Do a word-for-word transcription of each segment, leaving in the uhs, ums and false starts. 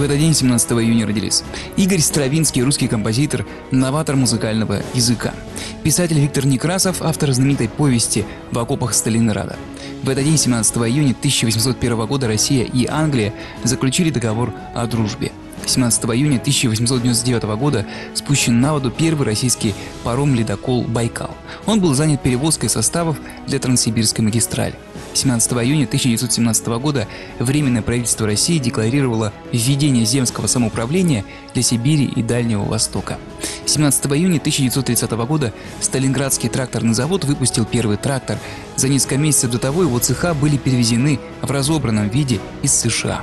этот день, семнадцатого июня, родились Игорь Стравинский, русский композитор, новатор музыкального языка. Писатель Виктор Некрасов, автор знаменитой повести «В окопах Сталинграда». В этот день, семнадцатого июня тысяча восемьсот первого года, Россия и Англия заключили договор о дружбе. семнадцатого июня тысяча восемьсот девяносто девятого года спущен на воду первый российский паром-ледокол «Байкал». Он был занят перевозкой составов для Транссибирской магистрали. семнадцатого июня тысяча девятьсот семнадцатого года Временное правительство России декларировало введение земского самоуправления для Сибири и Дальнего Востока. семнадцатого июня тысяча девятьсот тридцатого года Сталинградский тракторный завод выпустил первый трактор. За несколько месяцев до того его цеха были перевезены в разобранном виде из США.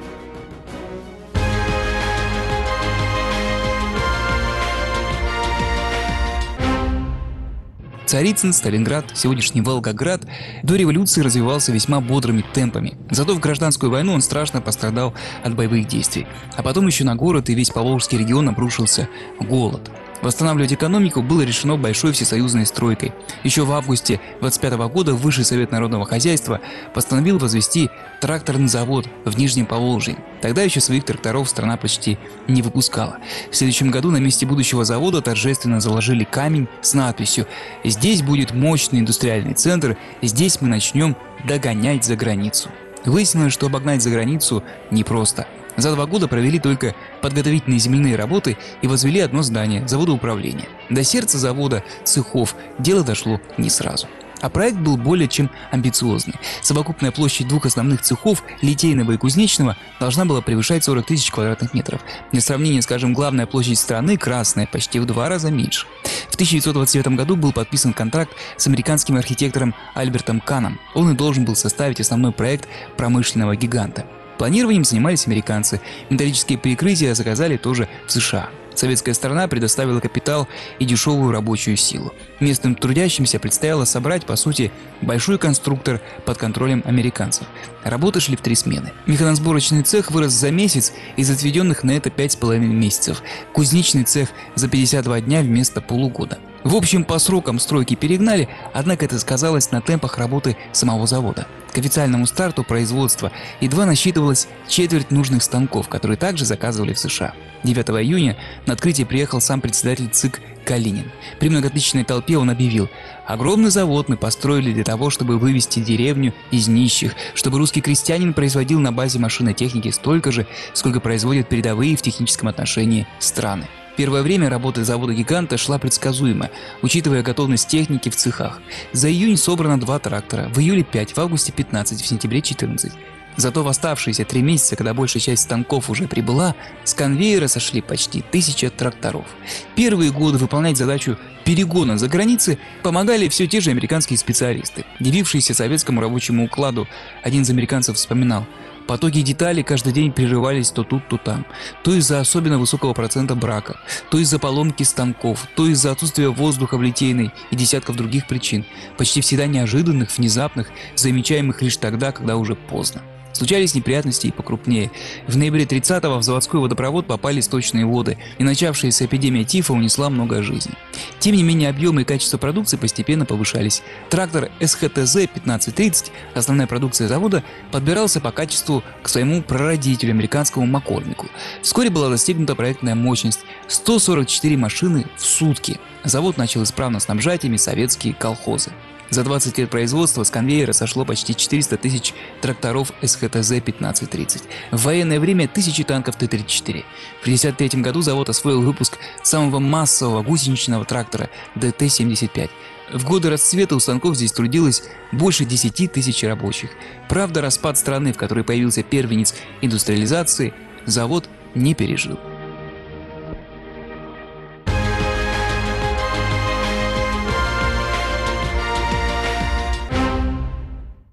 Царицын, Сталинград, сегодняшний Волгоград до революции развивался весьма бодрыми темпами. Зато в гражданскую войну он страшно пострадал от боевых действий. А потом еще на город и весь Поволжский регион обрушился голод. Восстанавливать экономику было решено большой всесоюзной стройкой. Еще в августе двадцать пятого года Высший совет народного хозяйства постановил возвести тракторный завод в Нижнем Поволжье. Тогда еще своих тракторов страна почти не выпускала. В следующем году на месте будущего завода торжественно заложили камень с надписью «Здесь будет мощный индустриальный центр, здесь мы начнем догонять за границу». Выяснилось, что обогнать за границу непросто. За два года провели только подготовительные земляные работы и возвели одно здание – завода управления. До сердца завода, цехов, дело дошло не сразу. А проект был более чем амбициозный. Совокупная площадь двух основных цехов, литейного и кузнечного, должна была превышать сорок тысяч квадратных метров. Для сравнения, скажем, главная площадь страны, Красная, почти в два раза меньше. В тысяча девятьсот двадцать девятом году был подписан контракт с американским архитектором Альбертом Каном. Он и должен был составить основной проект промышленного гиганта. Планированием занимались американцы, металлические перекрытия заказали тоже в США. Советская сторона предоставила капитал и дешевую рабочую силу. Местным трудящимся предстояло собрать, по сути, большой конструктор под контролем американцев. Работы шли в три смены. Механосборочный цех вырос за месяц из отведенных на это пять с половиной месяцев. Кузнечный цех за пятьдесят два дня вместо полугода. В общем, по срокам стройки перегнали, однако это сказалось на темпах работы самого завода. К официальному старту производства едва насчитывалось четверть нужных станков, которые также заказывали в США. девятого июня на открытие приехал сам председатель ЦИК Калинин. При многотысячной толпе он объявил: «Огромный завод мы построили для того, чтобы вывести деревню из нищих, чтобы русский крестьянин производил на базе машин и техники столько же, сколько производят передовые в техническом отношении страны». Первое время работа завода-гиганта шла предсказуемо, учитывая готовность техники в цехах. За июнь собрано два трактора, в июле пять, в августе пятнадцать, в сентябре четырнадцать. Зато в оставшиеся три месяца, когда большая часть станков уже прибыла, с конвейера сошли почти тысяча тракторов. Первые годы выполнять задачу перегона за границы помогали все те же американские специалисты. Дивившиеся советскому рабочему укладу, один из американцев вспоминал: потоки деталей каждый день прерывались то тут, то там. То из-за особенно высокого процента брака, то из-за поломки станков, то из-за отсутствия воздуха в литейной и десятков других причин, почти всегда неожиданных, внезапных, замечаемых лишь тогда, когда уже поздно. Случались неприятности и покрупнее. В ноябре тридцатого в заводской водопровод попали сточные воды, и начавшаяся эпидемия тифа унесла много жизней. Тем не менее, объемы и качество продукции постепенно повышались. Трактор эс ха тэ зэ пятнадцать тридцать, основная продукция завода, подбирался по качеству к своему прародителю, американскому Маккормику. Вскоре была достигнута проектная мощность – сто сорок четыре машины в сутки. Завод начал исправно снабжать ими советские колхозы. За двадцать лет производства с конвейера сошло почти четыреста тысяч тракторов эс ха тэ зэ пятнадцать тридцать. В военное время тысячи танков тэ тридцать четыре. В тысяча девятьсот пятьдесят третьем году завод освоил выпуск самого массового гусеничного трактора дэ тэ семьдесят пять. В годы расцвета у станков здесь трудилось больше десяти тысяч рабочих. Правда, распад страны, в которой появился первенец индустриализации, завод не пережил.